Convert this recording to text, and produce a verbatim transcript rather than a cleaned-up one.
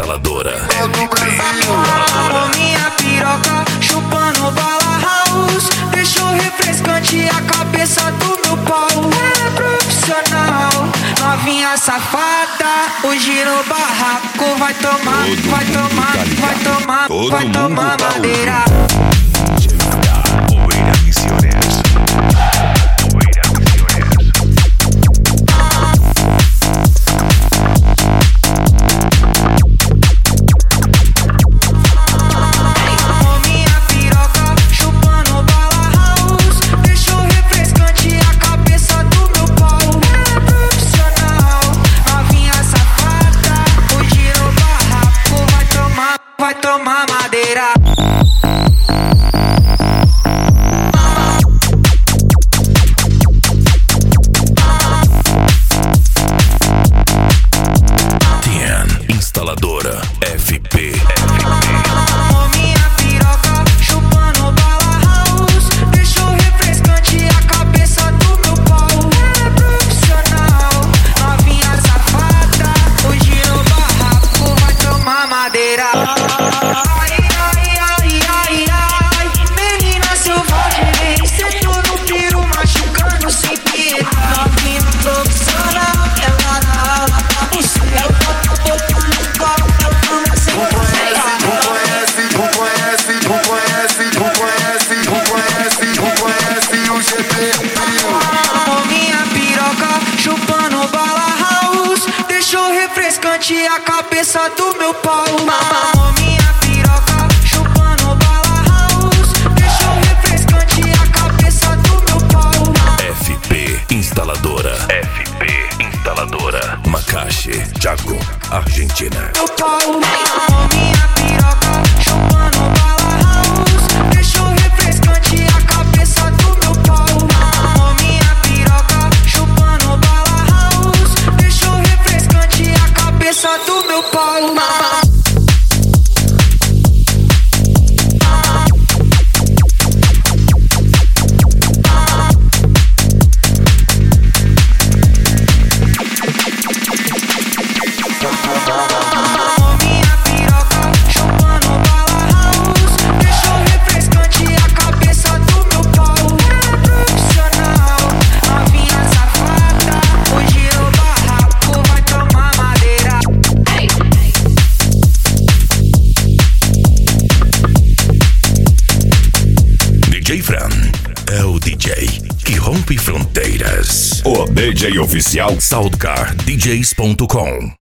Instaladora F P. Minha piroca chupando bala house, deixou refrescante a cabeça do meu pau. É profissional, novinha safada, hoje no barraco vai tomar, vai tomar, vai tomar, vai tomar madeira. Oveira Misiones. Oveira Misiones. Minha piroca chupando bala house, deixou refrescante a cabeça do meu pau. É profissional, novinha safada, hoje no barraco vai tomar, vai tomar madeira. Instaladora F P. Minha piroca chupando bala house, deixou refrescante a cabeça do meu pau. É profissional, novinha safada, hoje no barraco vai tomar madeira. Ai, ai, ai, ai, ai, menina selvagem, sentou no piro machucando sem piedade. Novinha profissional, ela na aula pra você. Minha piroca chupando bala house, deixou refrescante a cabeça do meu pau. Minha piroca chupando bala house, deixou refrescante a cabeça do meu pau. F P Instaladora. F P Instaladora. Macaxe, Chaco, Argentina. Meu pau. Minha piroca chupando bala house, deixou refrescante a cabeça do meu pau. Minha piroca chupando bala house, deixou refrescante a cabeça do meu pau. Minha piroca chupando bala house, deixou refrescante a cabeça do meu pau. É profissional, novinha safada, hoje no barraco vai tomar madeira. D J Fran é o D J que rompe fronteiras. O D J oficial Soundcar D Js ponto com